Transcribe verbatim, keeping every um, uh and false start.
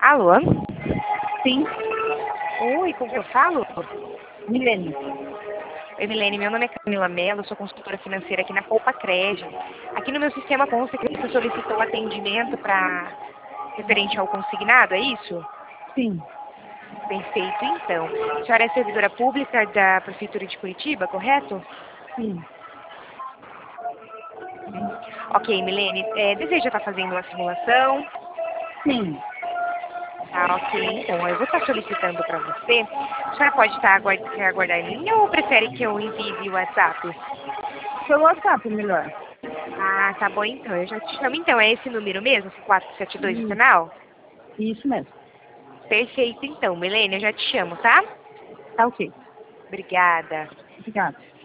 Alô? Sim, Oi, com quem eu falo? Milene. Oi, Milene, meu nome é Camila Mello, sou consultora financeira aqui na Poupa Crédito. Aqui no meu sistema consta que você solicitou atendimento para referente ao consignado, é isso? Sim, Perfeito, então. A senhora é servidora pública da Prefeitura de Curitiba, correto? sim, Ok, Milene, é, deseja estar fazendo uma simulação? sim. Tá, ok, então eu vou estar solicitando para você. A senhora pode estar aguard quer aguardar em linha ou prefere que eu envie via WhatsApp? Pelo WhatsApp, melhor. Ah, tá bom então, eu já te chamo então, é esse número mesmo, quatro sete dois no Isso, final? isso mesmo. Perfeito então, Milene, eu já te chamo, tá? Tá ok. Obrigada. Obrigada.